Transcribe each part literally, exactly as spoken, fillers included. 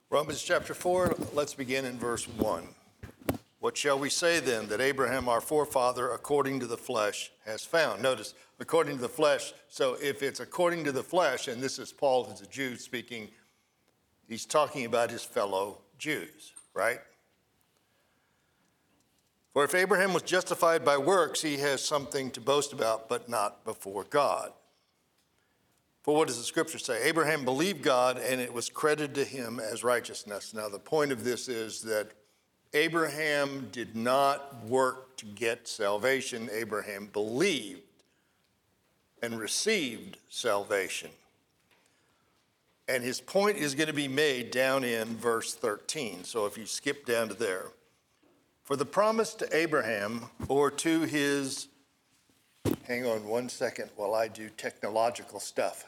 Romans chapter four, let's begin in verse one. What shall we say then that Abraham, our forefather, according to the flesh, has found? Notice, according to the flesh. So if it's according to the flesh, and this is Paul as a Jew speaking, he's talking about his fellow Jews, right? For if Abraham was justified by works, he has something to boast about, but not before God. For what does the scripture say? Abraham believed God, and it was credited to him as righteousness. Now, the point of this is that Abraham did not work to get salvation. Abraham believed and received salvation. And his point is going to be made down in verse thirteen. So if you skip down to there. For the promise to Abraham, or to his, hang on one second while I do technological stuff.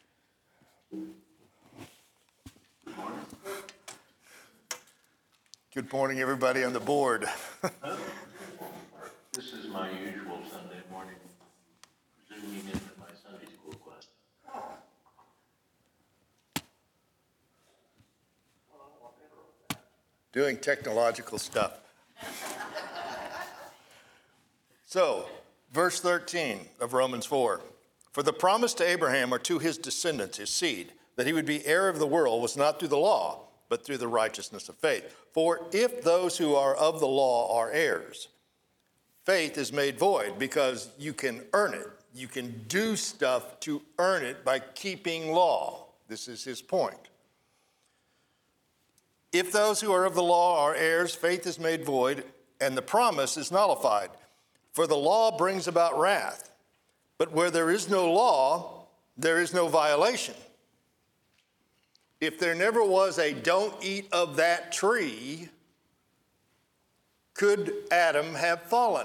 Good morning, everybody on the board. This is my usual Sunday morning zooming into my Sunday school class. Doing technological stuff. So, verse thirteen of Romans four. For the promise to Abraham or to his descendants, his seed, that he would be heir of the world was not through the law, but through the righteousness of faith. For if those who are of the law are heirs, faith is made void because you can earn it. You can do stuff to earn it by keeping law. This is his point. If those who are of the law are heirs, faith is made void, and the promise is nullified. For the law brings about wrath. But where there is no law, there is no violation. If there never was a don't eat of that tree, could Adam have fallen?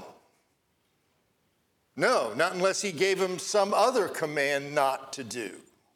No, not unless he gave him some other command not to do.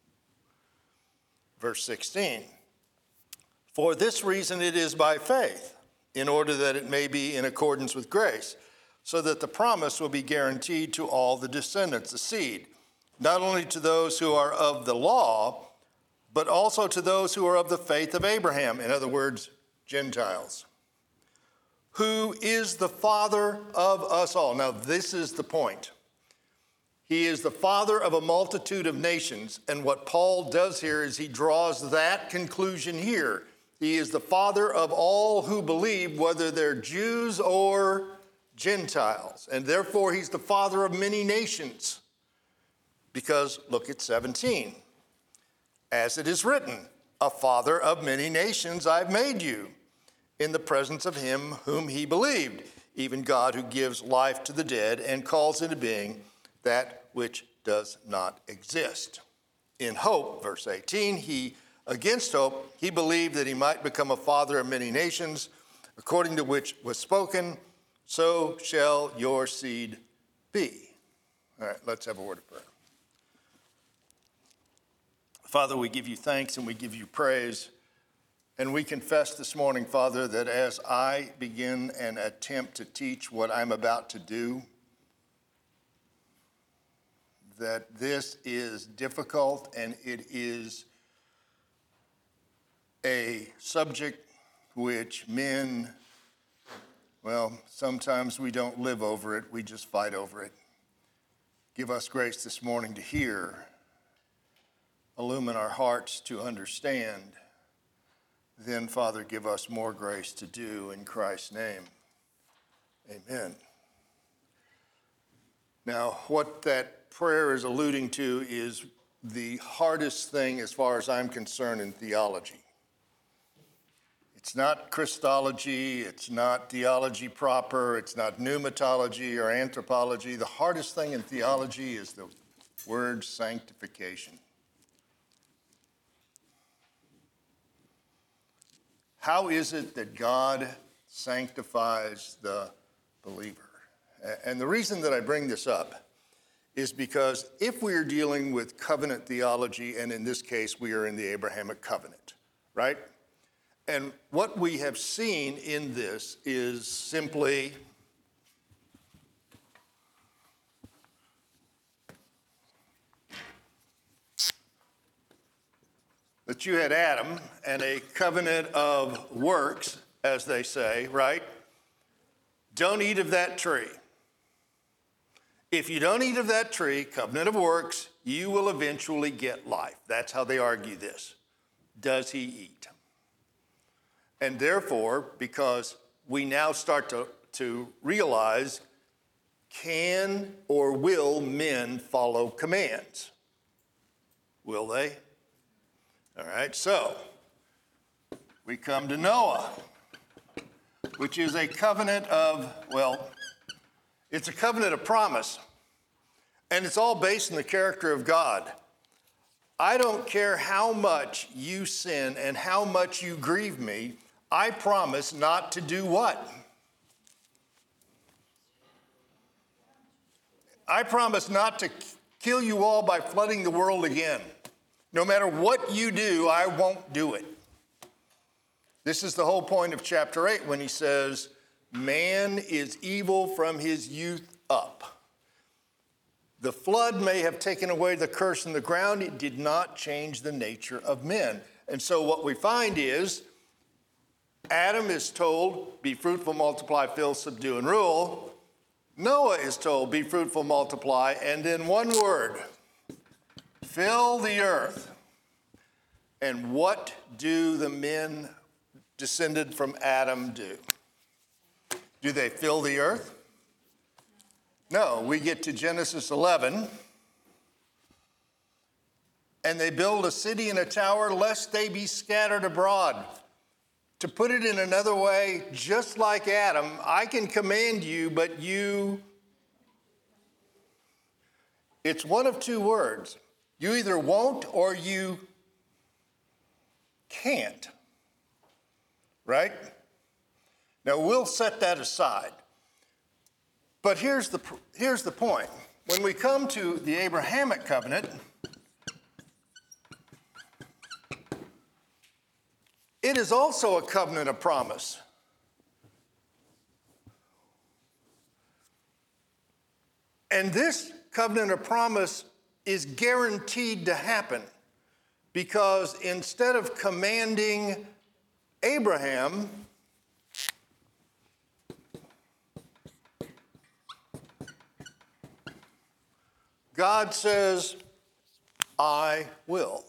Verse sixteen. For this reason it is by faith, in order that it may be in accordance with grace, so that the promise will be guaranteed to all the descendants, the seed, not only to those who are of the law, but also to those who are of the faith of Abraham, in other words, Gentiles, who is the father of us all. Now, this is the point. He is the father of a multitude of nations, and what Paul does here is he draws that conclusion here. He is the father of all who believe, whether they're Jews or Gentiles, and therefore he's the father of many nations. Because look at seventeen. As it is written, a father of many nations I've made you, in the presence of him whom he believed, even God who gives life to the dead and calls into being that which does not exist. In hope, verse eighteen, he, against hope, he believed that he might become a father of many nations, according to which was spoken, so shall your seed be. All right, let's have a word of prayer. Father, we give you thanks and we give you praise. And we confess this morning, Father, that as I begin and attempt to teach what I'm about to do, that this is difficult and it is a subject which men, well, sometimes we don't live over it, we just fight over it. Give us grace this morning to hear, illumine our hearts to understand. Then, Father, give us more grace to do in Christ's name. Amen. Now, what that prayer is alluding to is the hardest thing as far as I'm concerned in theology. It's not Christology, it's not theology proper, it's not pneumatology or anthropology. The hardest thing in theology is the word sanctification. How is it that God sanctifies the believer? And the reason that I bring this up is because if we are dealing with covenant theology, and in this case we are in the Abrahamic covenant, right? And what we have seen in this is simply But you had Adam and a covenant of works, as they say, right? Don't eat of that tree. If you don't eat of that tree, covenant of works, you will eventually get life. That's how they argue this. Does he eat? And therefore, because we now start to, to realize, can or will men follow commands? Will they? All right, so we come to Noah, which is a covenant of, well, it's a covenant of promise, and it's all based on the character of God. I don't care how much you sin and how much you grieve me, I promise not to do what? I promise not to kill you all by flooding the world again. No matter what you do, I won't do it. This is the whole point of chapter eight when he says, man is evil from his youth up. The flood may have taken away the curse in the ground. It did not change the nature of men. And so what we find is Adam is told, be fruitful, multiply, fill, subdue, and rule. Noah is told, be fruitful, multiply, and in one word, fill the earth. And what do the men descended from Adam do? Do they fill the earth? No, we get to Genesis eleven, and they build a city and a tower lest they be scattered abroad. To put it in another way, just like Adam, I can command you, but you, it's one of two words. You either won't or you can't, right? Now, we'll set that aside. But here's the, here's the point. When we come to the Abrahamic covenant, it is also a covenant of promise. And this covenant of promise is guaranteed to happen because instead of commanding Abraham, God says, I will.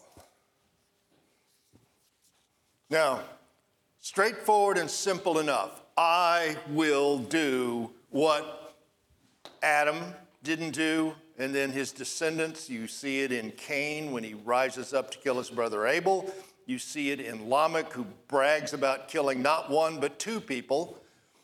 Now, straightforward and simple enough. I will do what Adam didn't do, and then his descendants. You see it in Cain when he rises up to kill his brother Abel. You see it in Lamech, who brags about killing not one but two people.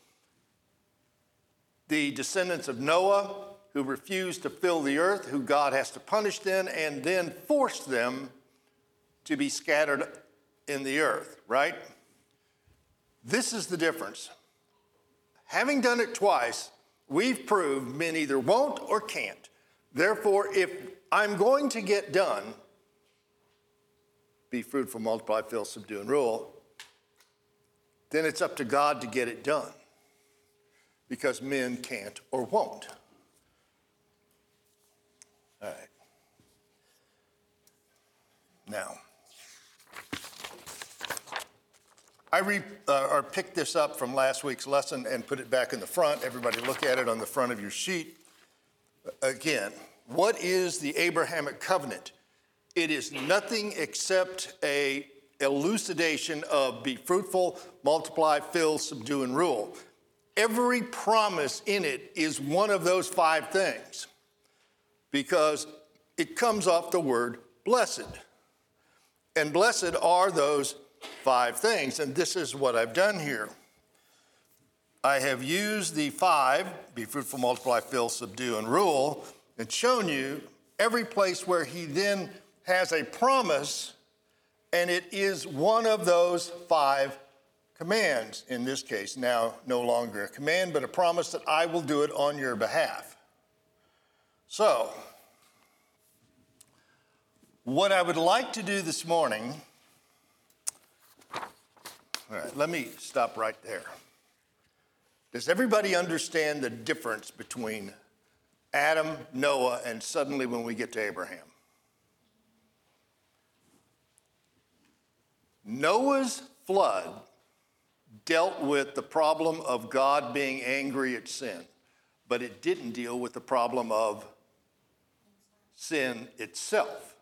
The descendants of Noah, who refused to fill the earth, who God has to punish then, and then force them to be scattered in the earth, right? This is the difference. Having done it twice, we've proved men either won't or can't. Therefore, if I'm going to get done, be fruitful, multiply, fill, subdue, and rule, then it's up to God to get it done because men can't or won't. All right. Now, I re, uh, or picked this up from last week's lesson and put it back in the front. Everybody look at it on the front of your sheet. Again, what is the Abrahamic covenant? It is nothing except a elucidation of be fruitful, multiply, fill, subdue, and rule. Every promise in it is one of those five things because it comes off the word blessed. And blessed are those five things, and this is what I've done here. I have used the five, be fruitful, multiply, fill, subdue, and rule, and shown you every place where he then has a promise, and it is one of those five commands. In this case, now no longer a command, but a promise that I will do it on your behalf. So, what I would like to do this morning, all right, let me stop right there. Does everybody understand the difference between Adam, Noah, and suddenly when we get to Abraham? Noah's flood dealt with the problem of God being angry at sin, but it didn't deal with the problem of sin itself.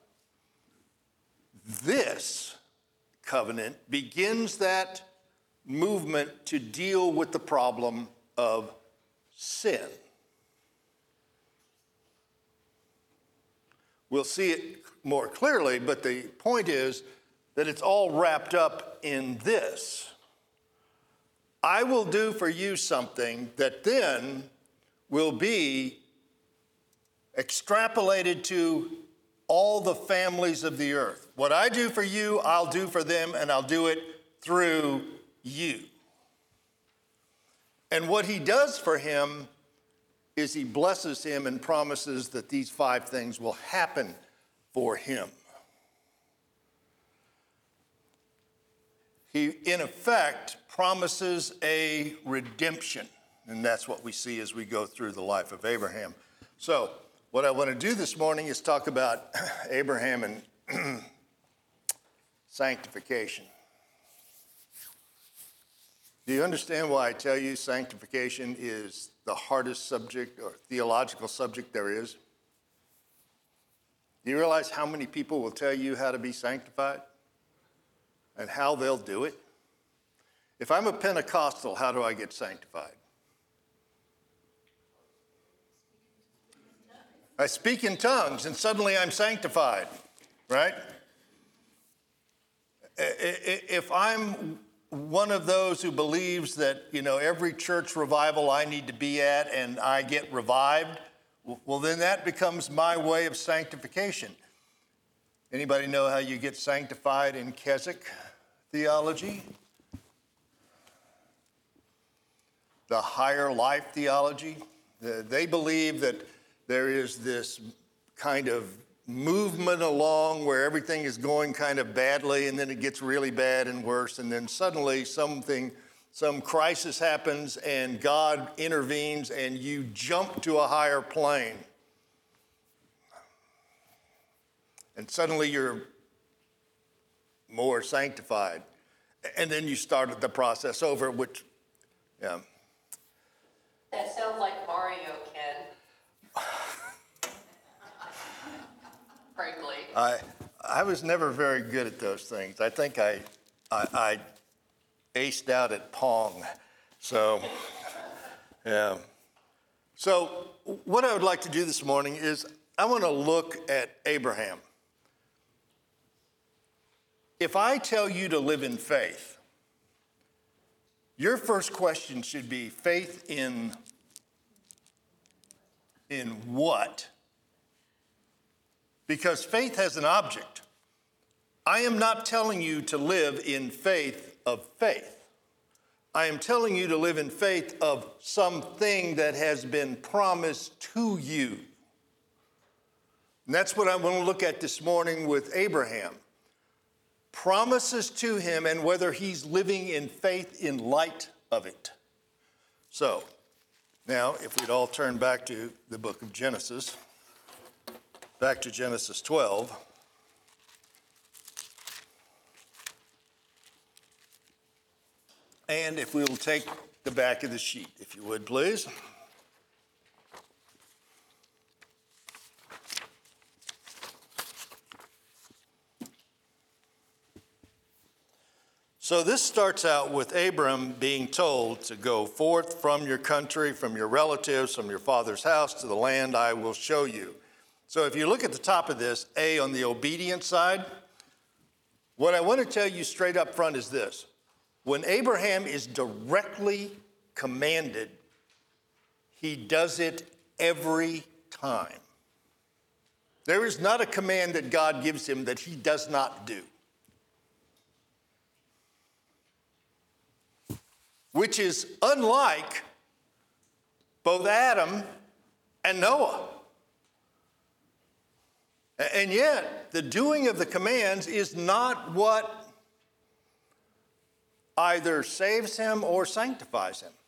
This covenant begins that movement to deal with the problem of sin. We'll see it more clearly, but the point is that it's all wrapped up in this. I will do for you something that then will be extrapolated to all the families of the earth. What I do for you, I'll do for them, and I'll do it through you. And what he does for him is he blesses him and promises that these five things will happen for him. He, in effect, promises a redemption, and that's what we see as we go through the life of Abraham. So, what I want to do this morning is talk about Abraham and sanctification. Do you understand why I tell you sanctification is the hardest subject or theological subject there is? Do you realize how many people will tell you how to be sanctified and how they'll do it? If I'm a Pentecostal, how do I get sanctified? I speak in tongues and suddenly I'm sanctified, right? If I'm one of those who believes that, you know, every church revival I need to be at and I get revived, well, then that becomes my way of sanctification. Anybody know how you get sanctified in Keswick theology? The higher life theology. They believe that there is this kind of movement along where everything is going kind of badly, and then it gets really bad and worse, and then suddenly something, some crisis happens, and God intervenes, and you jump to a higher plane. And suddenly you're more sanctified. And then you start the process over, which, yeah. That sounds like Mario, Ken. Frankly. I I was never very good at those things. I think I I, I aced out at Pong. So, yeah. So what I would like to do this morning is I want to look at Abraham. If I tell you to live in faith, your first question should be faith in, in what? Because faith has an object. I am not telling you to live in faith of faith. I am telling you to live in faith of something that has been promised to you. And that's what I want to look at this morning with Abraham. Promises to him and whether he's living in faith in light of it. So, now if we'd all turn back to the book of Genesis, back to Genesis twelve. And if we will take the back of the sheet, if you would, please. So this starts out with Abram being told to go forth from your country, from your relatives, from your father's house to the land I will show you. So if you look at the top of this, A, on the obedience side, what I want to tell you straight up front is this. When Abraham is directly commanded, he does it every time. There is not a command that God gives him that he does not do. Which is unlike both Adam and Noah. And yet, the doing of the commands is not what either saves him or sanctifies him.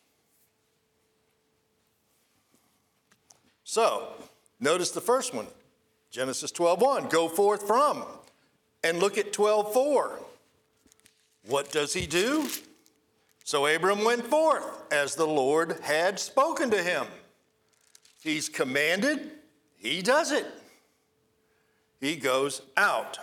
So, notice the first one, Genesis twelve one, go forth from. And look at twelve four. what does he do? So Abram went forth as the Lord had spoken to him. He's commanded, he does it. He goes out.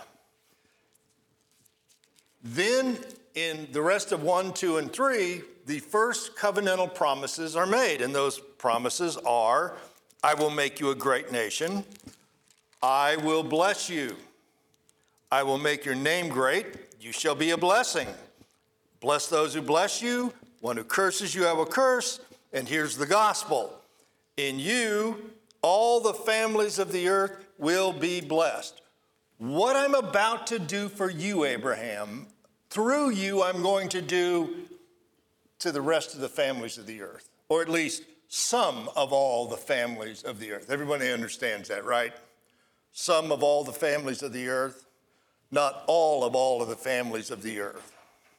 Then in the rest of one, two, and three, the first covenantal promises are made. And those promises are, I will make you a great nation. I will bless you. I will make your name great. You shall be a blessing. Bless those who bless you. One who curses you, I will curse. And here's the gospel. In you, all the families of the earth will be blessed. What I'm about to do for you, Abraham, through you, I'm going to do to the rest of the families of the earth, or at least some of all the families of the earth. Everybody understands that, right? Some of all the families of the earth, not all of all of the families of the earth.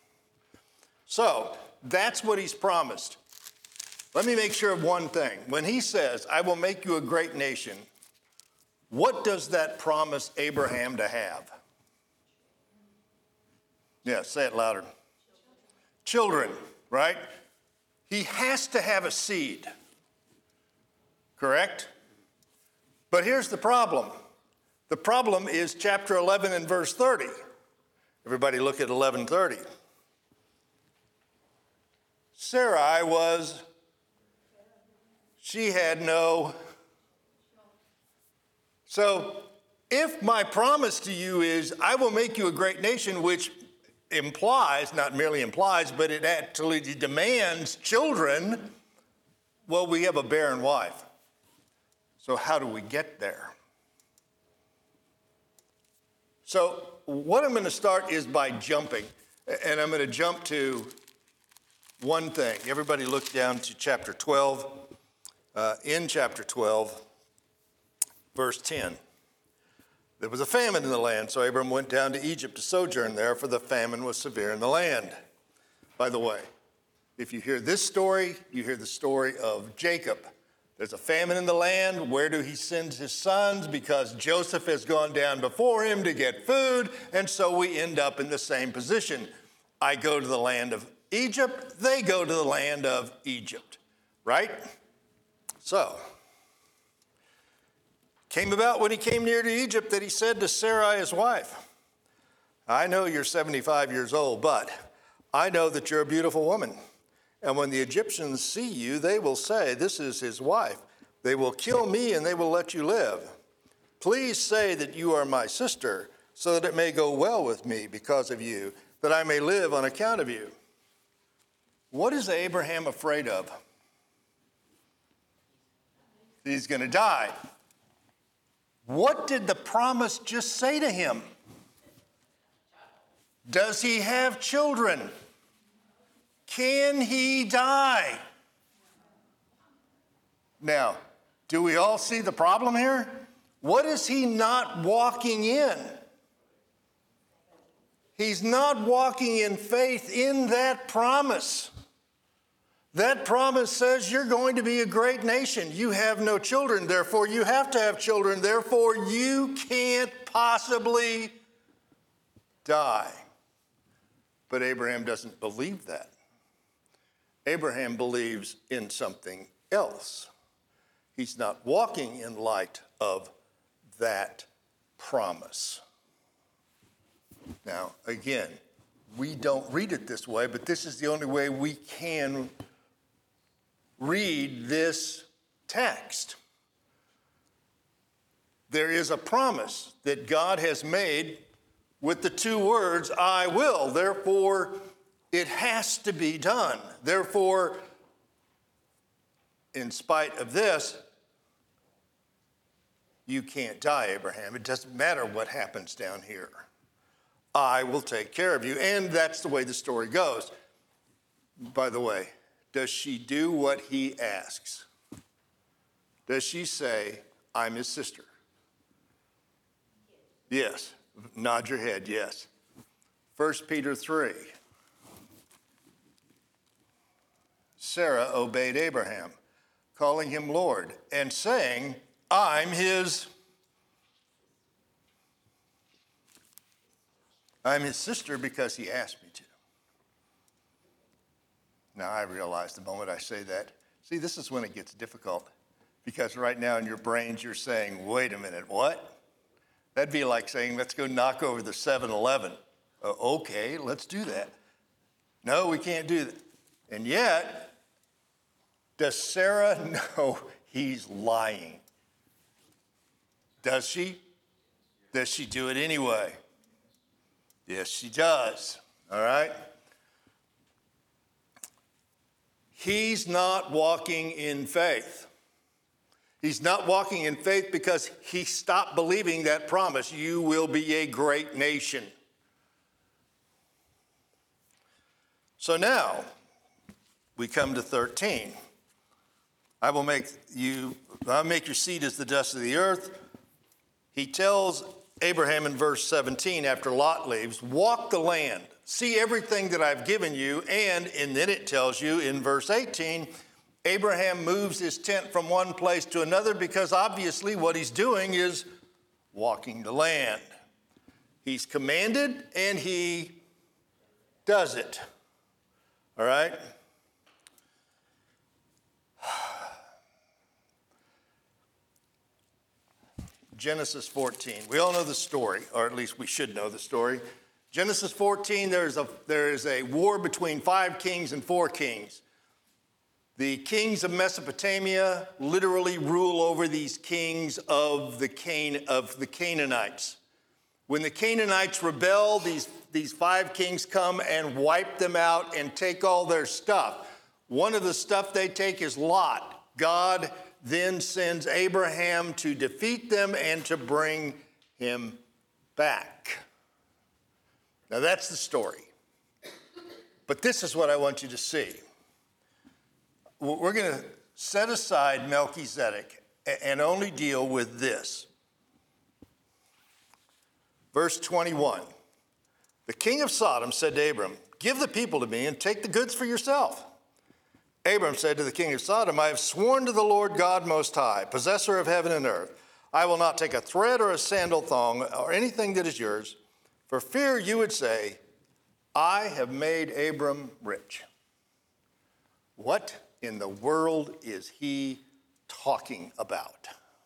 So that's what he's promised. Let me make sure of one thing. When he says, I will make you a great nation, what does that promise Abraham to have? Yeah, say it louder. Children, right? He has to have a seed, correct? But here's the problem. The problem is chapter eleven and verse thirty. Everybody look at eleven thirty. Sarai was, she had no. So if my promise to you is, I will make you a great nation, which implies, not merely implies, but it actually demands children, well, we have a barren wife. So how do we get there? So what I'm going to start is by jumping, and I'm going to jump to one thing. Everybody look down to chapter twelve. Uh, in chapter twelve, verse ten. There was a famine in the land, so Abram went down to Egypt to sojourn there, for the famine was severe in the land. By the way, if you hear this story, you hear the story of Jacob. There's a famine in the land. Where do he send his sons? Because Joseph has gone down before him to get food, and so we end up in the same position. I go to the land of Egypt, they go to the land of Egypt, right? So, came about when he came near to Egypt that he said to Sarai, his wife, I know you're seventy-five years old, but I know that you're a beautiful woman. And when the Egyptians see you, they will say, this is his wife. They will kill me and they will let you live. Please say that you are my sister, so that it may go well with me because of you, that I may live on account of you. What is Abraham afraid of? He's going to die. What did the promise just say to him? Does he have children? Can he die? Now, do we all see the problem here? What is he not walking in? He's not walking in faith in that promise. That promise says you're going to be a great nation. You have no children, therefore you have to have children. Therefore you can't possibly die. But Abraham doesn't believe that. Abraham believes in something else. He's not walking in light of that promise. Now, again, we don't read it this way, but this is the only way we can read this text. There is a promise that God has made with the two words, I will. Therefore, it has to be done. Therefore, in spite of this, you can't die, Abraham. It doesn't matter what happens down here. I will take care of you. And that's the way the story goes. By the way, does she do what he asks? Does she say, I'm his sister? Yes. Nod your head, yes. First Peter three. Sarah obeyed Abraham, calling him Lord, and saying, I'm his, I'm his sister because he asked me to. Now I realize the moment I say that, see, this is when it gets difficult, because right now in your brains you're saying, wait a minute, what? That'd be like saying, let's go knock over the seven eleven. Uh, okay, let's do that. No, we can't do that. And yet, does Sarah know he's lying? Does she? Does she do it anyway? Yes, she does. All right? He's not walking in faith. He's not walking in faith because he stopped believing that promise, you will be a great nation. So now, we come to thirteen. I will make you, I'll make your seed as the dust of the earth. He tells Abraham in verse seventeen, after Lot leaves, walk the land, see everything that I've given you, and, and then it tells you in verse eighteen, Abraham moves his tent from one place to another because obviously what he's doing is walking the land. He's commanded and he does it. All right? Genesis fourteen. We all know the story, or at least we should know the story. Genesis fourteen, there's a, there is a war between five kings and four kings. The kings of Mesopotamia literally rule over these kings of the, Can- of the Canaanites. When the Canaanites rebel, these, these five kings come and wipe them out and take all their stuff. One of the stuff they take is Lot. God then sends Abraham to defeat them and to bring him back. Now that's the story. But this is what I want you to see. We're going to set aside Melchizedek and only deal with this. Verse twenty-one, the king of Sodom said to Abram, give the people to me and take the goods for yourself. Abram said to the king of Sodom, I have sworn to the Lord God Most High, possessor of heaven and earth, I will not take a thread or a sandal thong or anything that is yours, for fear you would say, I have made Abram rich. What in the world is he talking about?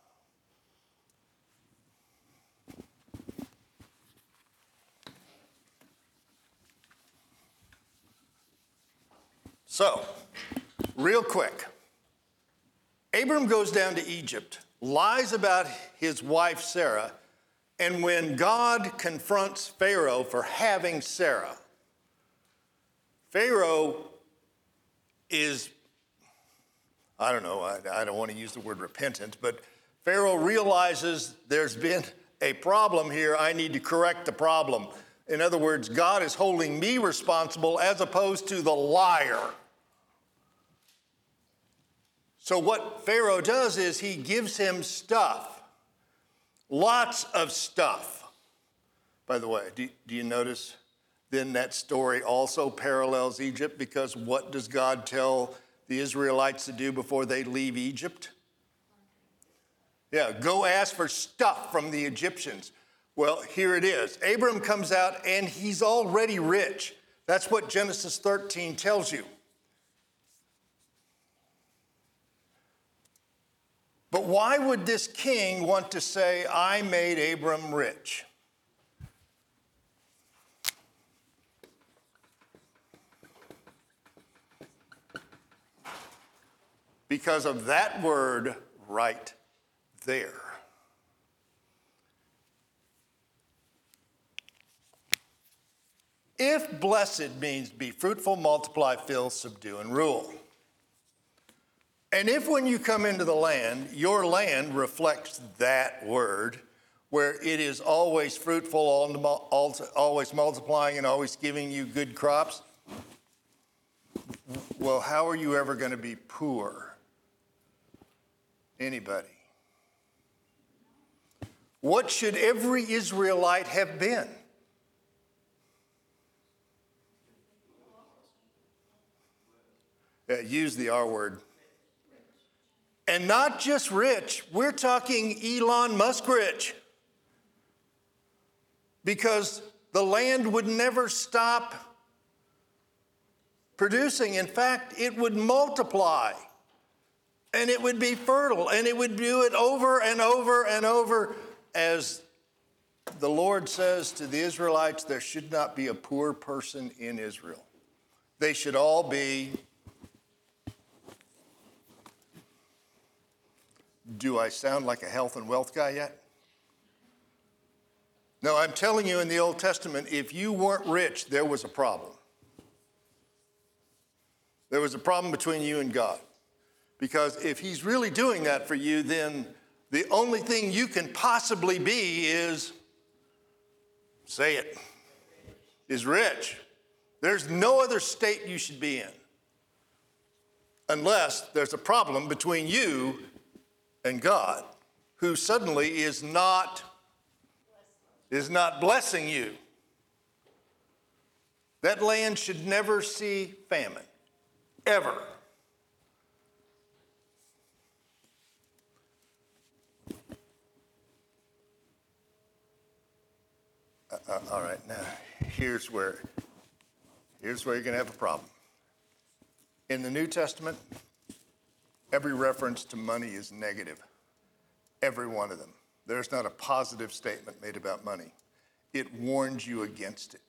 So, real quick, Abram goes down to Egypt, lies about his wife Sarah, and when God confronts Pharaoh for having Sarah, Pharaoh is, I don't know, I, I don't want to use the word repentant, but Pharaoh realizes there's been a problem here. I need to correct the problem. In other words, God is holding me responsible as opposed to the liar. So what Pharaoh does is he gives him stuff, lots of stuff. By the way, do, do you notice then that story also parallels Egypt? Because what does God tell the Israelites to do before they leave Egypt? Yeah, go ask for stuff from the Egyptians. Well, here it is. Abram comes out and he's already rich. That's what Genesis thirteen tells you. But why would this king want to say, I made Abram rich? Because of that word right there. If blessed means be fruitful, multiply, fill, subdue, and rule. And if when you come into the land, your land reflects that word, where it is always fruitful, always multiplying, and always giving you good crops, well, how are you ever going to be poor? Anybody? What should every Israelite have been? Yeah, use the R word. And not just rich, we're talking Elon Musk rich. Because the land would never stop producing. In fact, it would multiply and it would be fertile and it would do it over and over and over. As the Lord says to the Israelites, there should not be a poor person in Israel. They should all be, do I sound like a health and wealth guy yet? No, I'm telling you, in the Old Testament, if you weren't rich, there was a problem. There was a problem between you and God. Because if he's really doing that for you, then the only thing you can possibly be is, say it, is rich. There's no other state you should be in unless there's a problem between you and God, who suddenly is not, is not blessing you. That land should never see famine, ever. Uh, all right, now here's where, here's where you're going to have a problem. In the New Testament, every reference to money is negative. Every one of them. There's not a positive statement made about money. It warns you against it.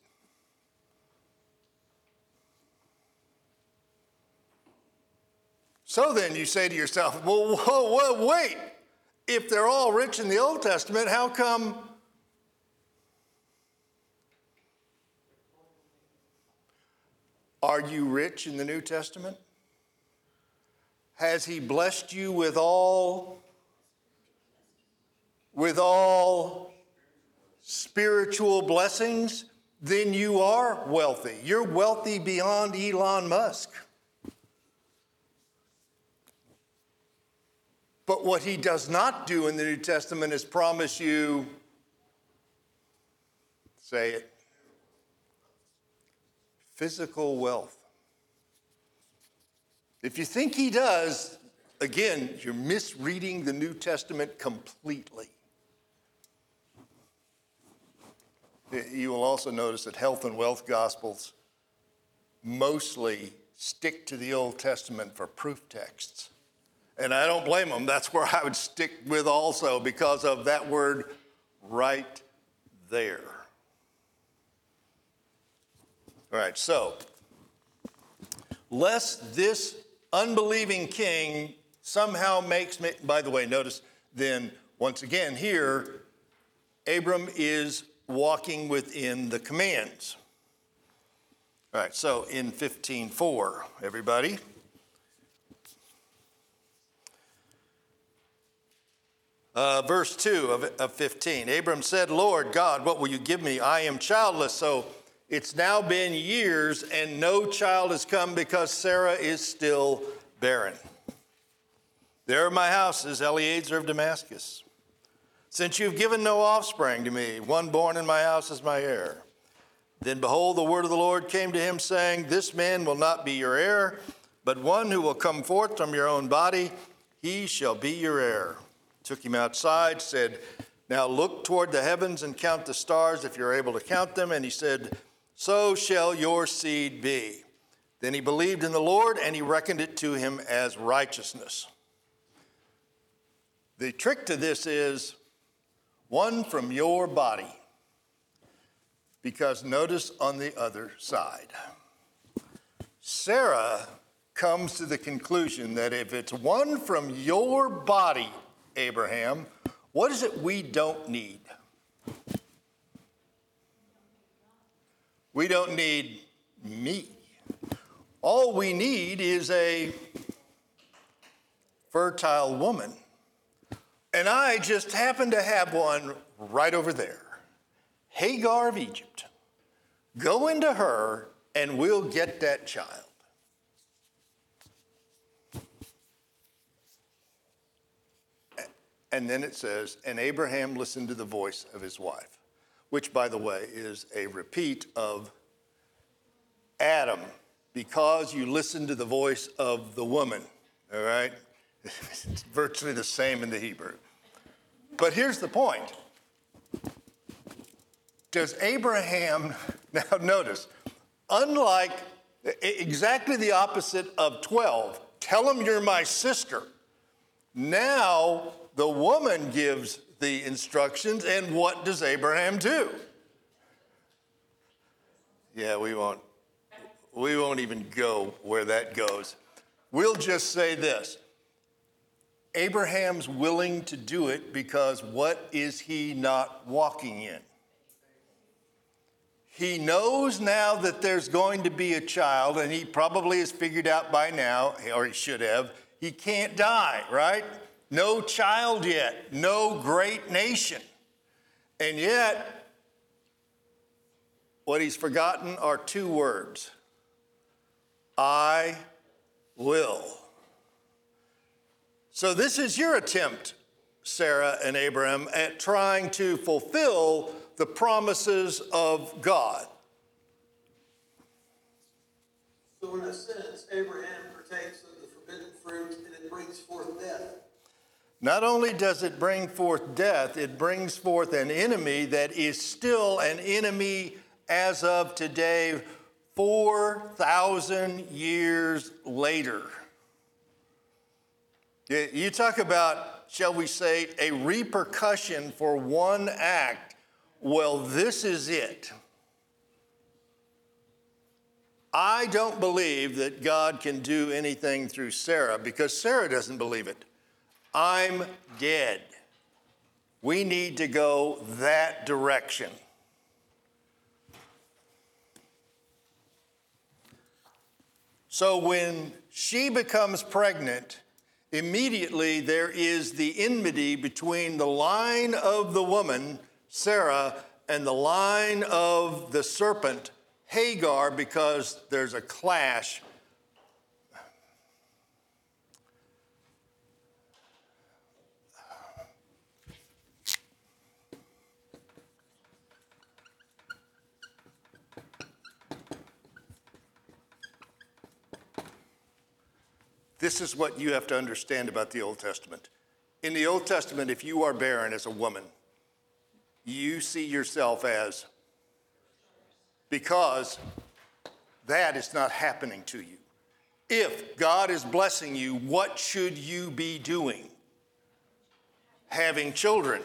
So then you say to yourself, well, whoa, whoa, wait. If they're all rich in the Old Testament, how come are you rich in the New Testament? Has he blessed you with all, with all spiritual blessings? Then you are wealthy. You're wealthy beyond Elon Musk. But what he does not do in the New Testament is promise you, say it, physical wealth. If you think he does, again, you're misreading the New Testament completely. You will also notice that health and wealth gospels mostly stick to the Old Testament for proof texts. And I don't blame them. That's where I would stick with also, because of that word right there. All right, so lest this unbelieving king somehow makes me, by the way, notice then once again here, Abram is walking within the commands. All right, so in fifteen four, everybody. Uh, verse two of, of fifteen, Abram said, Lord God, what will you give me? I am childless. So it's now been years and no child has come because Sarah is still barren. There are my houses, Eliezer of Damascus. Since you've given no offspring to me, one born in my house is my heir. Then behold, the word of the Lord came to him saying, this man will not be your heir, but one who will come forth from your own body, he shall be your heir. Took him outside, said, now look toward the heavens and count the stars if you're able to count them. And he said, so shall your seed be. Then he believed in the Lord and he reckoned it to him as righteousness. The trick to this is one from your body. Because notice on the other side, Sarah comes to the conclusion that if it's one from your body, Abraham, what is it we don't need? We don't need me. All we need is a fertile woman. And I just happen to have one right over there. Hagar of Egypt. Go into her and we'll get that child. And then it says, and Abraham listened to the voice of his wife, which, by the way, is a repeat of Adam, because you listen to the voice of the woman, all right? It's virtually the same in the Hebrew. But here's the point. Does Abraham, now notice, unlike E- Exactly the opposite of twelve. Tell him you're my sister. Now the woman gives the instructions, and what does Abraham do? Yeah, we won't. We won't even go where that goes. We'll just say this. Abraham's willing to do it because what is he not walking in? He knows now that there's going to be a child, and he probably has figured out by now, or he should have, he can't die, right? No child yet, no great nation. And yet, what he's forgotten are two words. I will. So this is your attempt, Sarah and Abraham, at trying to fulfill the promises of God. So in a sense, Abraham partakes of the forbidden fruit and it brings forth death. Not only does it bring forth death, it brings forth an enemy that is still an enemy as of today, four thousand years later. You talk about, shall we say, a repercussion for one act. Well, this is it. I don't believe that God can do anything through Sarah because Sarah doesn't believe it. I'm dead. We need to go that direction. So when she becomes pregnant, immediately there is the enmity between the line of the woman, Sarah, and the line of the serpent, Hagar, because there's a clash. This is what you have to understand about the Old Testament. In the Old Testament, if you are barren as a woman, you see yourself as, because that is not happening to you. If God is blessing you, what should you be doing? Having children.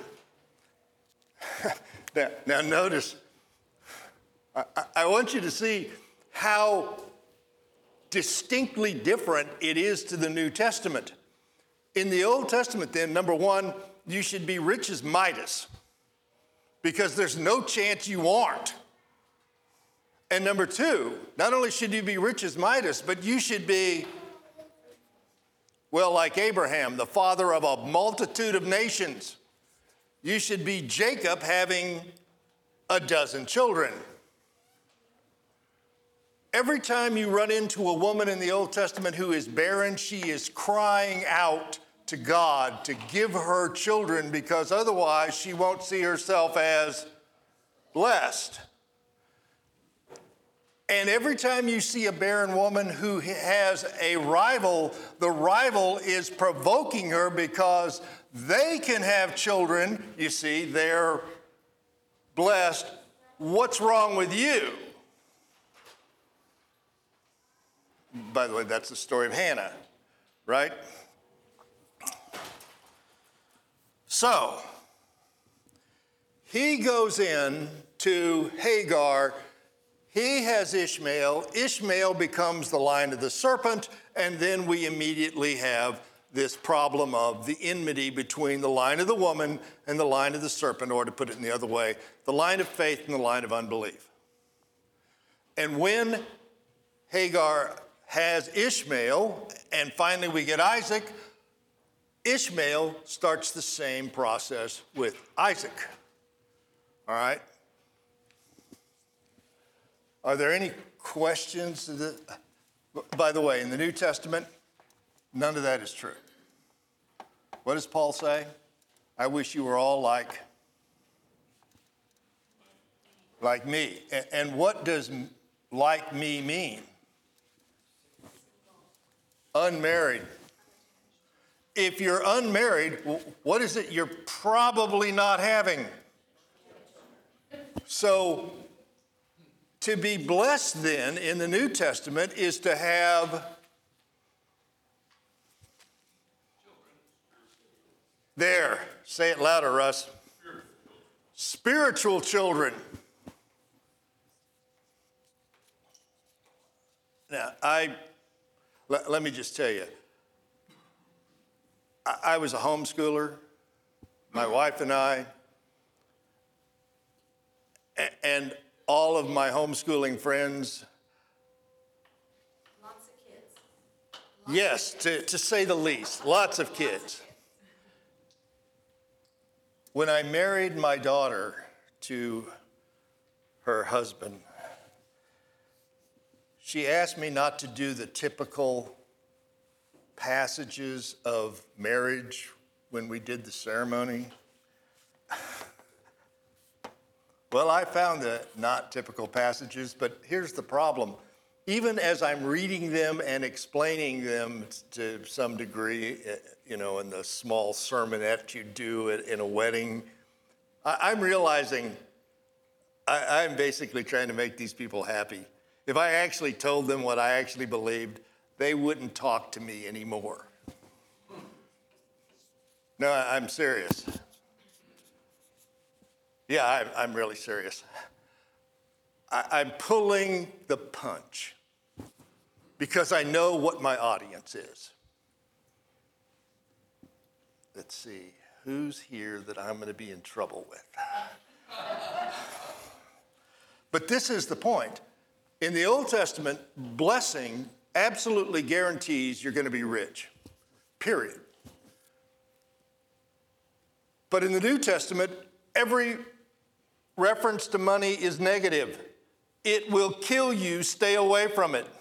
now, now notice, I, I want you to see how distinctly different it is to the New Testament. In the Old Testament, then, number one, you should be rich as Midas, because there's no chance you aren't. And number two, not only should you be rich as Midas, but you should be, well, like Abraham, the father of a multitude of nations. You should be Jacob having a dozen children. Every time you run into a woman in the Old Testament who is barren, she is crying out to God to give her children because otherwise she won't see herself as blessed. And every time you see a barren woman who has a rival, the rival is provoking her because they can have children. You see, they're blessed. What's wrong with you? By the way, that's the story of Hannah, right? So, he goes in to Hagar. He has Ishmael. Ishmael becomes the line of the serpent, and then we immediately have this problem of the enmity between the line of the woman and the line of the serpent, or to put it in the other way, the line of faith and the line of unbelief. And when Hagar has Ishmael, and finally we get Isaac, Ishmael starts the same process with Isaac. All right? Are there any questions? By the way, in the New Testament, none of that is true. What does Paul say? I wish you were all like, like me. And what does like me mean? Unmarried. If you're unmarried, what is it you're probably not having? So To be blessed then in the New Testament is to have there, say it louder, Russ. Spiritual children. Now, I let, let me just tell you, I, I was a homeschooler, my wife and I, a- and all of my homeschooling friends. Lots of kids. Yes, to, to say the least, lots of kids. When I married my daughter to her husband, she asked me not to do the typical passages of marriage when we did the ceremony. Well, I found the not typical passages, but here's the problem. Even as I'm reading them and explaining them to some degree, you know, in the small sermonette you do in a wedding, I'm realizing I, I'm basically trying to make these people happy. If I actually told them what I actually believed, they wouldn't talk to me anymore. No, I'm serious. Yeah, I'm, I'm really serious. I, I'm pulling the punch because I know what my audience is. Let's see, who's here that I'm going to be in trouble with? But this is the point. In the Old Testament, blessing absolutely guarantees you're going to be rich, period. But in the New Testament, every reference to money is negative. It will kill you, stay away from it.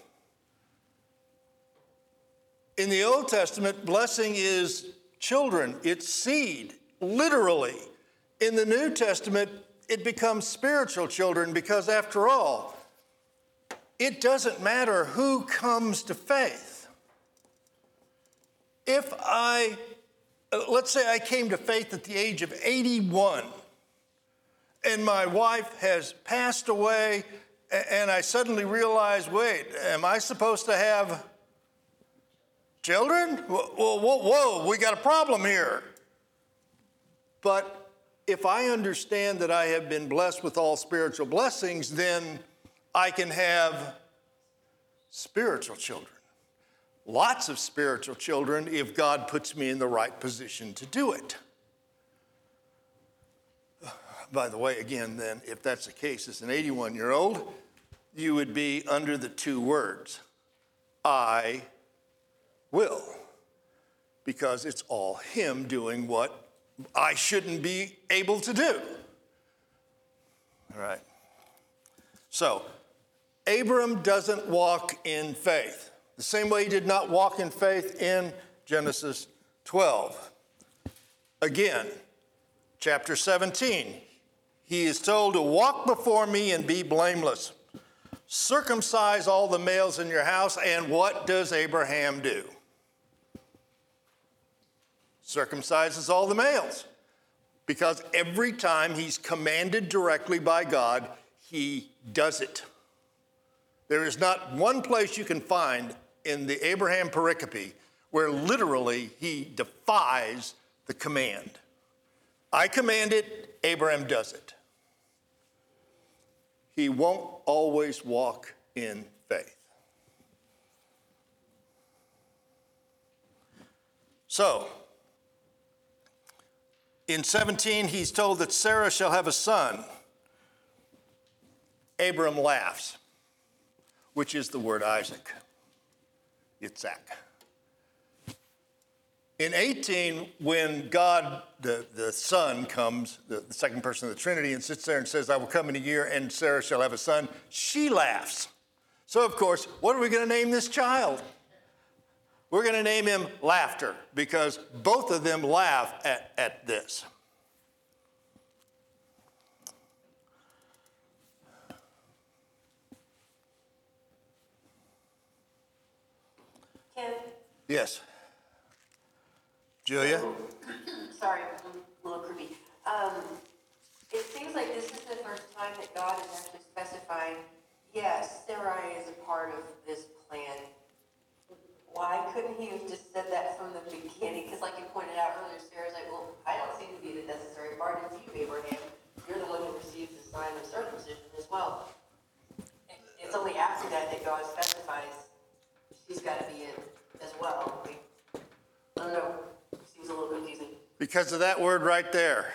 In the Old Testament, blessing is children, it's seed, literally. In the New Testament, it becomes spiritual children because, after all, it doesn't matter who comes to faith. If I, let's say I came to faith at the age of eighty-one, and my wife has passed away, and I suddenly realize, wait, am I supposed to have children? Whoa, whoa, whoa, we got a problem here. But if I understand that I have been blessed with all spiritual blessings, then I can have spiritual children. Lots of spiritual children if God puts me in the right position to do it. By the way, again, then, if that's the case, as an eighty-one-year-old, you would be under the two words, I will, because it's all him doing what I shouldn't be able to do. All right. So, Abram doesn't walk in faith, the same way he did not walk in faith in Genesis twelve. Again, chapter seventeen, he is told to walk before me and be blameless. Circumcise all the males in your house, and what does Abraham do? Circumcises all the males, because every time he's commanded directly by God, he does it. There is not one place you can find in the Abraham pericope where literally he defies the command. I command it, Abraham does it. He won't always walk in faith. So, in seventeen, he's told that Sarah shall have a son. Abram laughs, which is the word Isaac, Yitzhak. In eighteen, when God, the, the Son, comes, the, the second person of the Trinity, and sits there and says, I will come in a year and Sarah shall have a son, she laughs. So, of course, what are we going to name this child? We're going to name him Laughter, because both of them laugh at, at this. Ken, Yes. Julia? sorry, I'm a little creepy. Um, it seems like this is the first time that God is actually specifying Yes, Sarai is a part of this plan. Why couldn't he have just said that from the beginning? Because like you pointed out earlier, Sarah's like, well, I don't seem to be the necessary part. It's you, Abraham. You're the one who receives the sign of circumcision as well. It's only after that that God specifies she's got to be in as well. I mean, I don't know. Seems a little confusing. Because of that word right there.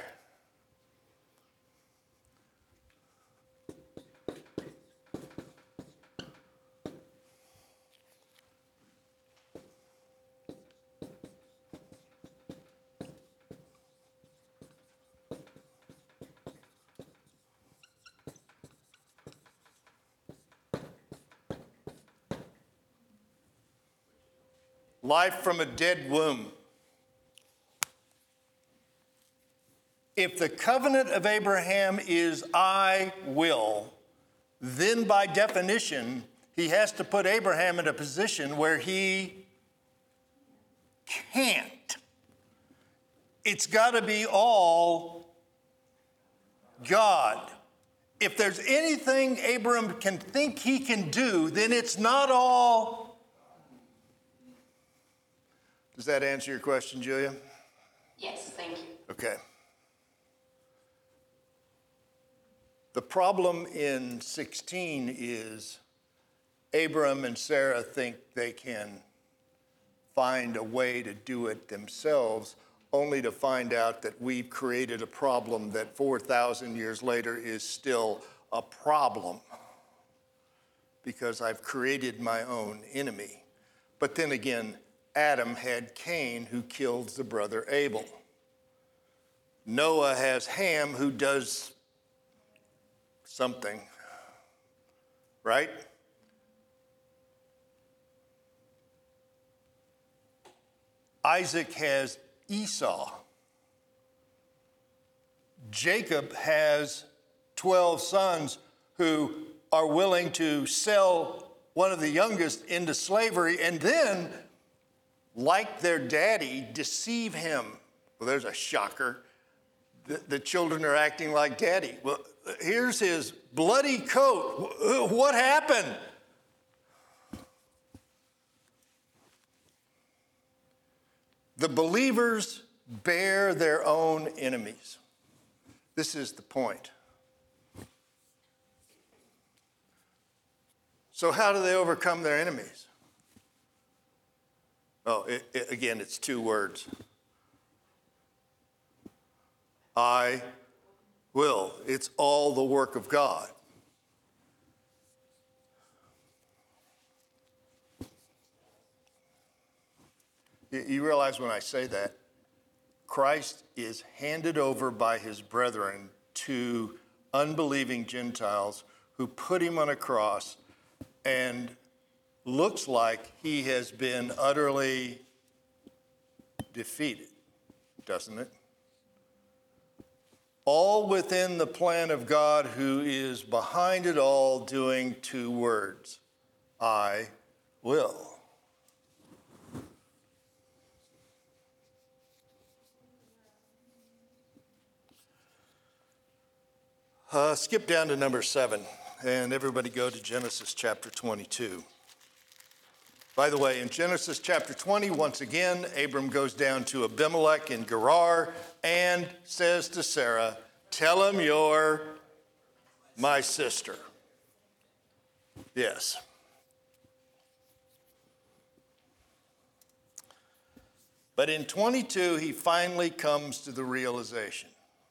Life from a dead womb. If the covenant of Abraham is I will, then by definition, he has to put Abraham in a position where he can't. It's got to be all God. If there's anything Abram can think he can do, then it's not all. Does that answer your question, Julia? Yes, thank you. Okay. The problem in sixteen is Abram and Sarah think they can find a way to do it themselves, only to find out that we've created a problem that four thousand years later is still a problem because I've created my own enemy. But then again, Adam had Cain, who killed the brother Abel. Noah has Ham, who does something, right? Isaac has Esau. Jacob has twelve sons who are willing to sell one of the youngest into slavery and then, like their daddy, deceive him. Well, there's a shocker. The, the children are acting like daddy. Well, here's his bloody coat. What happened? The believers bear their own enemies. This is the point. So how do they overcome their enemies? Oh, it, it, again, it's two words. I will. It's all the work of God. You, you realize when I say that, Christ is handed over by his brethren to unbelieving Gentiles who put him on a cross and looks like he has been utterly defeated, doesn't it? All within the plan of God, who is behind it all, doing two words: I will. Uh, skip down to number seven, and everybody go to Genesis chapter twenty-two. By the way, in Genesis chapter twenty, once again, Abram goes down to Abimelech in Gerar and says to Sarah, tell him you're my sister. Yes. But in twenty-two, he finally comes to the realization.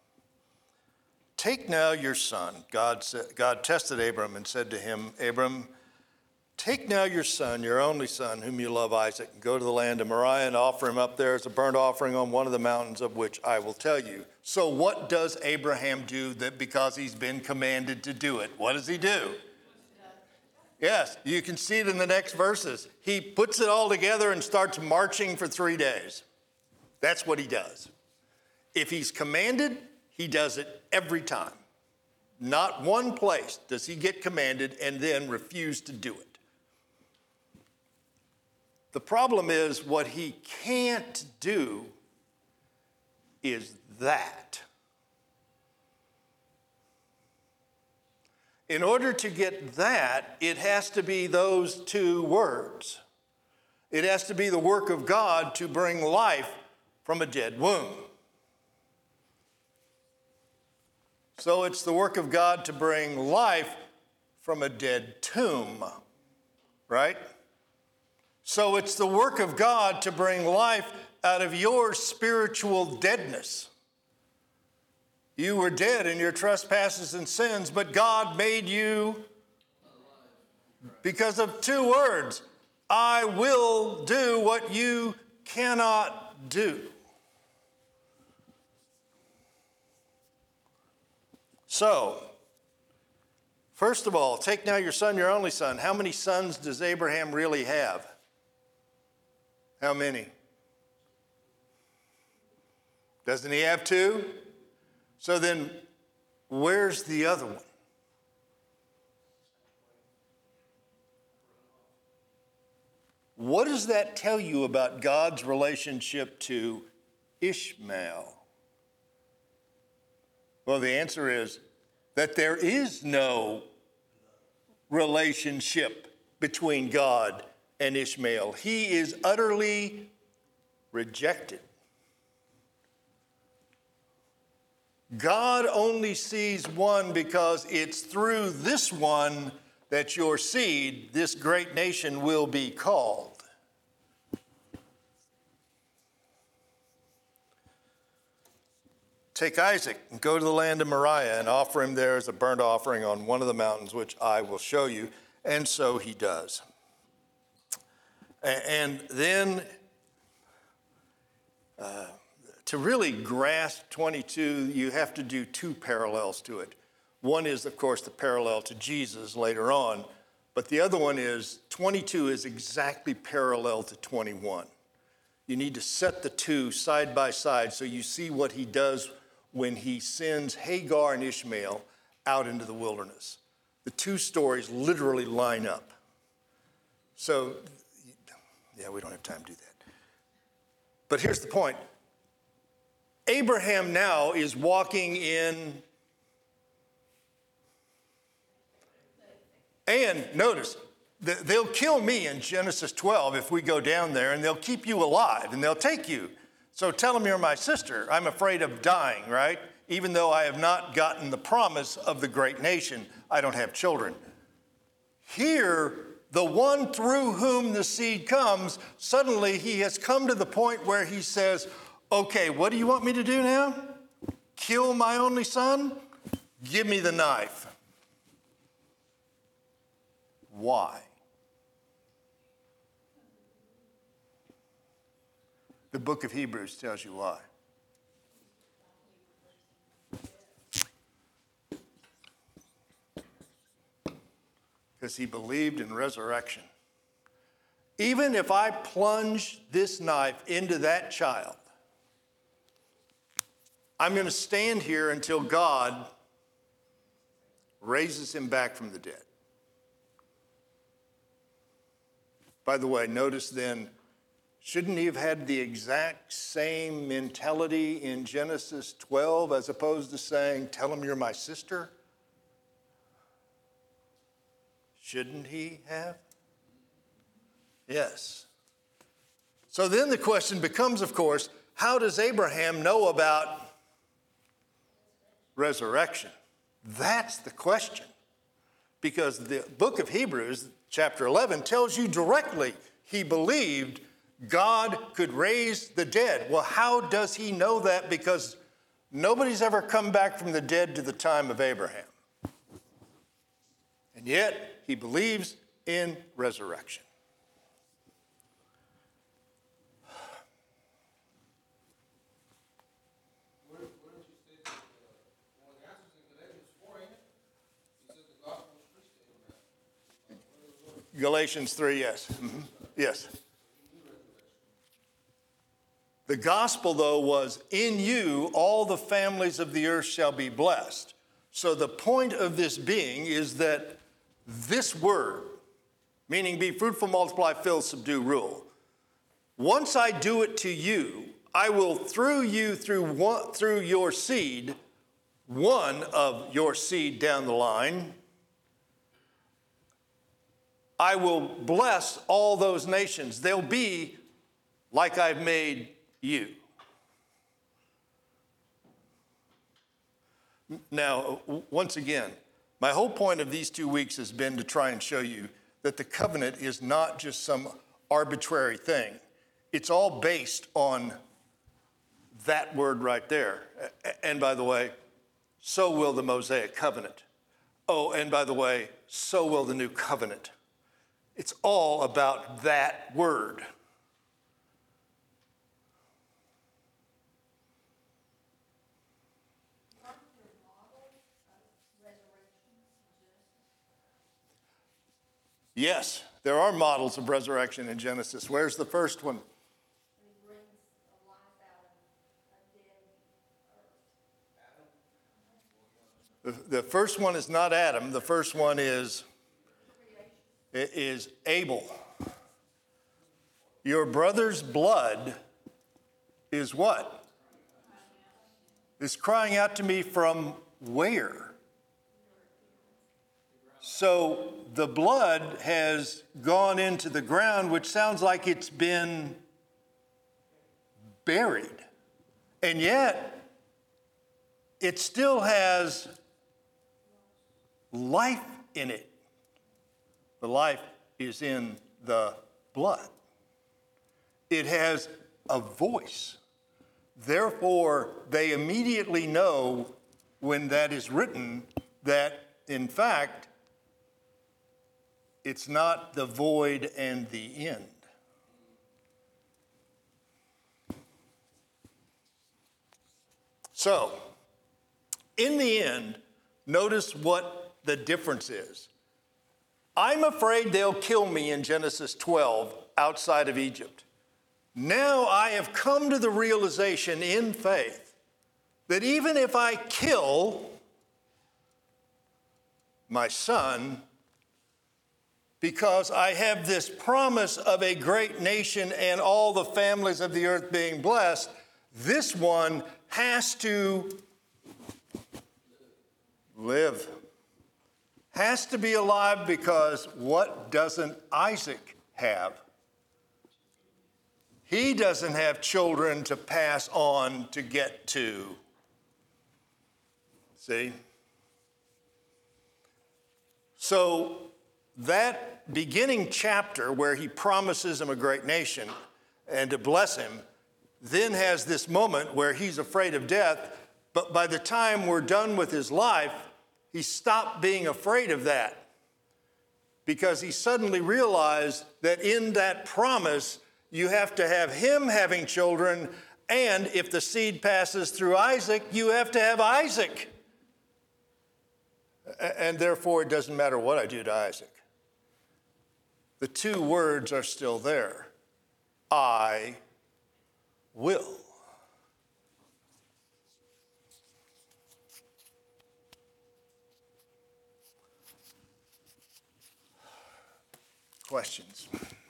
Take now your son. God, said, God tested Abram and said to him, Abram, take now your son, your only son, whom you love, Isaac, and go to the land of Moriah and offer him up there as a burnt offering on one of the mountains of which I will tell you. So what does Abraham do that because he's been commanded to do it? What does he do? Yes, you can see it in the next verses. He puts it all together and starts marching for three days. That's what he does. If he's commanded, he does it every time. Not one place does he get commanded and then refuse to do it. The problem is what he can't do is that. In order to get that, it has to be those two words. It has to be the work of God to bring life from a dead womb. So it's the work of God to bring life from a dead tomb, right? So it's the work of God to bring life out of your spiritual deadness. You were dead in your trespasses and sins, but God made you because of two words. I will do what you cannot do. So, first of all, take now your son, your only son. How many sons does Abraham really have? How many? Doesn't he have two? So then, where's the other one? What does that tell you about God's relationship to Ishmael? Well, the answer is that there is no relationship between God and Ishmael. He is utterly rejected. God only sees one because it's through this one that your seed, this great nation, will be called. Take Isaac and go to the land of Moriah and offer him there as a burnt offering on one of the mountains, which I will show you. And so he does. And then uh, to really grasp twenty-two, you have to do two parallels to it. One is, of course, the parallel to Jesus later on, but the other one is twenty-two is exactly parallel to twenty-one. You need to set the two side by side so you see what he does when he sends Hagar and Ishmael out into the wilderness. The two stories literally line up. So, yeah, we don't have time to do that. But here's the point. Abraham now is walking in, and notice, they'll kill me in Genesis twelve if we go down there, and they'll keep you alive, and they'll take you. So tell them you're my sister. I'm afraid of dying, right? Even though I have not gotten the promise of the great nation, I don't have children. Here, the one through whom the seed comes, suddenly he has come to the point where he says, okay, what do you want me to do now? Kill my only son? Give me the knife. Why? The book of Hebrews tells you why. Because he believed in resurrection. Even if I plunge this knife into that child, I'm going to stand here until God raises him back from the dead. By the way, notice then, shouldn't he have had the exact same mentality in Genesis twelve as opposed to saying, tell him you're my sister? Shouldn't he have? Yes. So then the question becomes, of course, how does Abraham know about resurrection? That's the question. Because the book of Hebrews, chapter eleven, tells you directly he believed God could raise the dead. Well, how does he know that? Because nobody's ever come back from the dead to the time of Abraham. And yet, he believes in resurrection. Galatians three, yes. Mm-hmm. Yes. The gospel, though, was in you, all the families of the earth shall be blessed. So the point of this being is that this word, meaning be fruitful, multiply, fill, subdue, rule. Once I do it to you, I will through you, through one, through your seed, one of your seed down the line, I will bless all those nations. They'll be like I've made you. Now, once again, my whole point of these two weeks has been to try and show you that the covenant is not just some arbitrary thing. It's all based on that word right there. And by the way, so will the Mosaic covenant. Oh, and by the way, so will the new covenant. It's all about that word. Yes, there are models of resurrection in Genesis. Where's the first one? The, the first one is not Adam. The first one is, is Abel. Your brother's blood is what? Is crying out to me from where? So the blood has gone into the ground, which sounds like it's been buried. And yet, it still has life in it. The life is in the blood. It has a voice. Therefore, they immediately know when that is written that, in fact, it's not the void and the end. So, in the end, notice what the difference is. I'm afraid they'll kill me in Genesis twelve outside of Egypt. Now I have come to the realization in faith that even if I kill my son, because I have this promise of a great nation and all the families of the earth being blessed, this one has to live. Has to be alive, because what doesn't Isaac have? He doesn't have children to pass on to get to. See? So that beginning chapter where he promises him a great nation and to bless him, then has this moment where he's afraid of death, but by the time we're done with his life, he stopped being afraid of that, because he suddenly realized that in that promise, you have to have him having children, and if the seed passes through Isaac, you have to have Isaac. And therefore, it doesn't matter what I do to Isaac. The two words are still there. I will. Questions?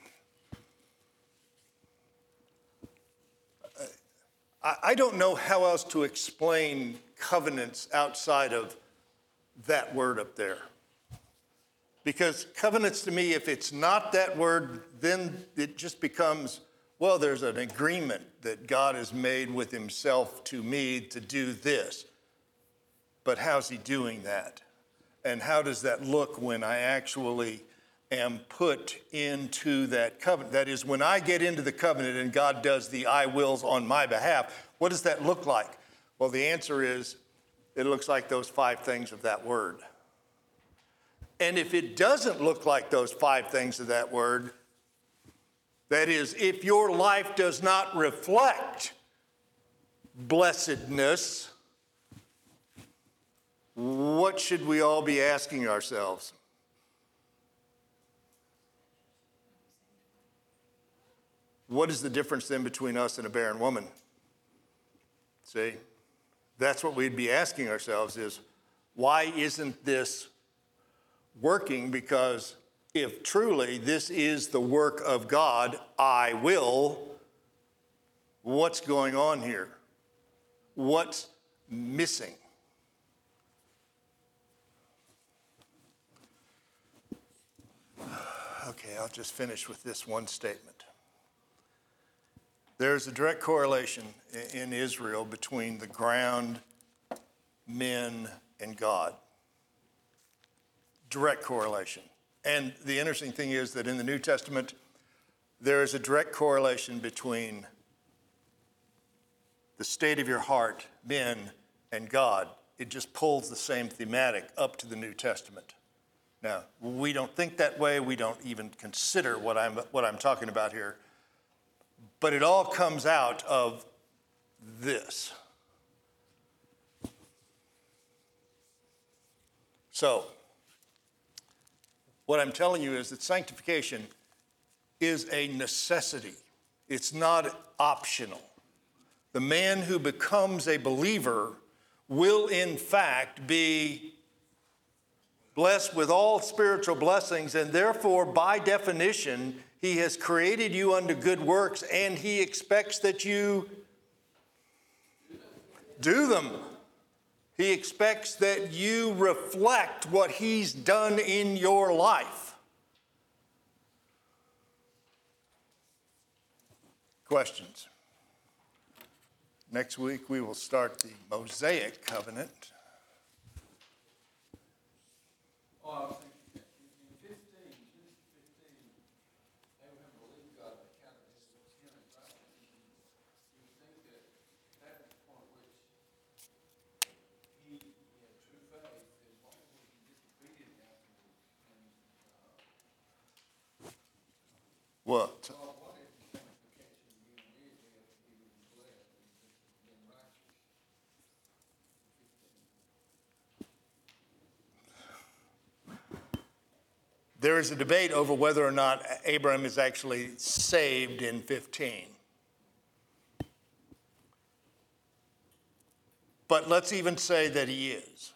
I, I don't know how else to explain covenants outside of that word up there. Because covenants to me, if it's not that word, then it just becomes, well, there's an agreement that God has made with himself to me to do this. But how's he doing that? And how does that look when I actually am put into that covenant? That is, when I get into the covenant and God does the I wills on my behalf, what does that look like? Well, the answer is, it looks like those five things of that word. And if it doesn't look like those five things of that word, that is, if your life does not reflect blessedness, what should we all be asking ourselves? What is the difference then between us and a barren woman? See, that's what we'd be asking ourselves is, why isn't this working? Because if truly this is the work of God, I will, what's going on here? What's missing? I'll just finish with this one statement. There's a direct correlation in Israel between the ground, men, and God. Direct correlation. And the interesting thing is that in the New Testament, there is a direct correlation between the state of your heart, men, and God. It just pulls the same thematic up to the New Testament. Now, we don't think that way. We don't even consider what I'm, what I'm talking about here. But it all comes out of this. So, what I'm telling you is that sanctification is a necessity. It's not optional. The man who becomes a believer will in fact be blessed with all spiritual blessings, and therefore, by definition, he has created you unto good works, and he expects that you do them. He expects that you reflect what he's done in your life. Questions? Next week, we will start the Mosaic covenant. Oh, I was thinking, in fifteen, Genesis fifteen, Abraham believed God and counted this as him as righteous. You would think that that is the point at which he, he had true faith, as long as he can disobedient afterwards. And, uh, What? well, what is the sanctification being lived if he was blessed and just being righteous? There is a debate over whether or not Abraham is actually saved in fifteen. But let's even say that he is.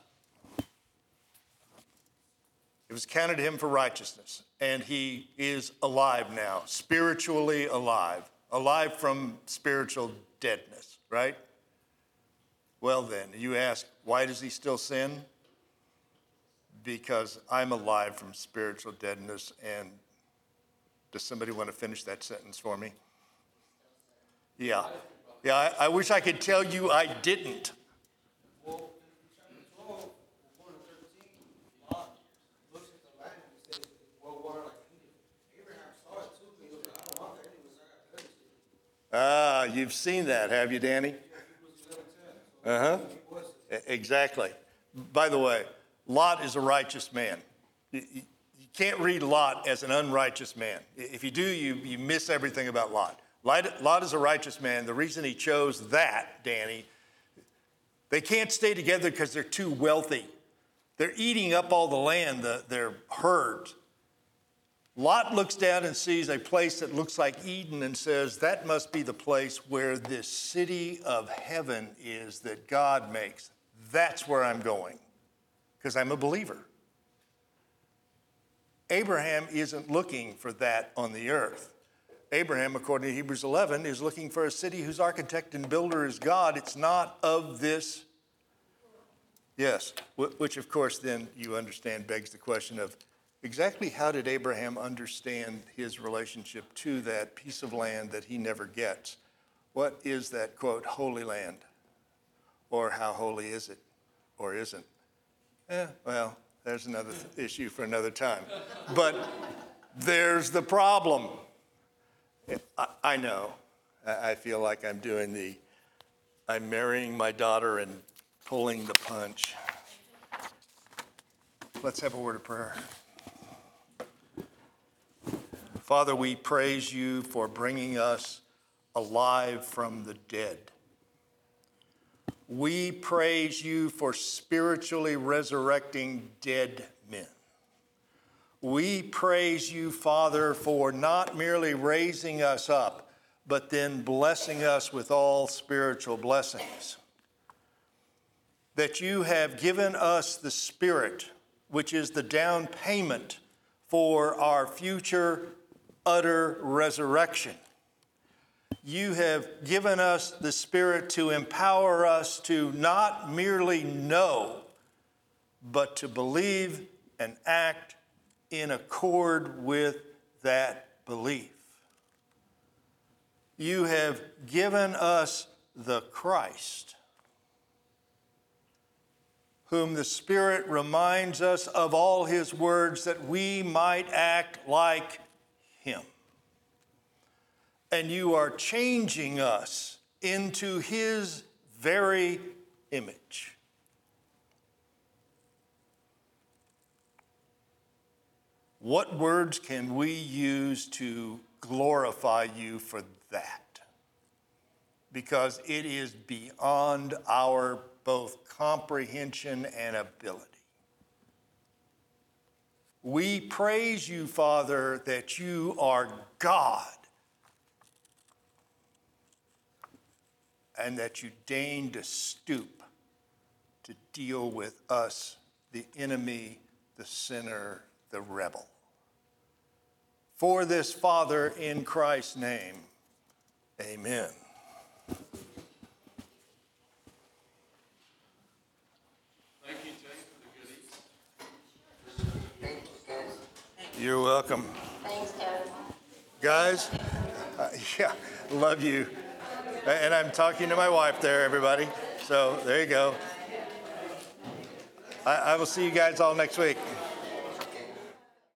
It was counted to him for righteousness, and he is alive now, spiritually alive, alive from spiritual deadness, right? Well then, you ask, why does he still sin? Because I'm alive from spiritual deadness. And does somebody want to finish that sentence for me? Yeah. Yeah, I, I wish I could tell you I didn't. Well, in chapter twelve, one and thirteen, Lot looks at the land and says, well, what are I? Abraham saw it too, but he was like, I don't want that anyway, so I got to tell you. Ah, you've seen that, have you, Danny? Yeah, he was eleven ten. Uh-huh. He was. E- Exactly. By the way, Lot is a righteous man. You, you you can't read Lot as an unrighteous man. If you do, you, you miss everything about Lot. Lot. Lot is a righteous man. The reason he chose that, Danny, they can't stay together because they're too wealthy. They're eating up all the land, the, their herds. Lot looks down and sees a place that looks like Eden and says, that must be the place where this city of heaven is that God makes. That's where I'm going, because I'm a believer. Abraham isn't looking for that on the earth. Abraham, according to Hebrews eleven, is looking for a city whose architect and builder is God. It's not of this. Yes, which of course then you understand begs the question of exactly how did Abraham understand his relationship to that piece of land that he never gets? What is that, quote, holy land? Or how holy is it or isn't? Eh, well, there's another th- issue for another time. But there's the problem. I, I know. I, I feel like I'm doing the, I'm marrying my daughter and pulling the punch. Let's have a word of prayer. Father, we praise you for bringing us alive from the dead. We praise you for spiritually resurrecting dead men. We praise you, Father, for not merely raising us up, but then blessing us with all spiritual blessings. That you have given us the Spirit, which is the down payment for our future utter resurrection. You have given us the Spirit to empower us to not merely know, but to believe and act in accord with that belief. You have given us the Christ, whom the Spirit reminds us of all his words that we might act like him. And you are changing us into his very image. What words can we use to glorify you for that? Because it is beyond our both comprehension and ability. We praise you, Father, that you are God and that you deign to stoop to deal with us, the enemy, the sinner, the rebel. For this, Father, in Christ's name, amen. Thank you, Jay, for the goodies. Thank you, guys. You're welcome. Thanks, Kevin. Guys, uh, yeah, love you. And I'm talking to my wife there, everybody. So there you go. I, I will see you guys all next week.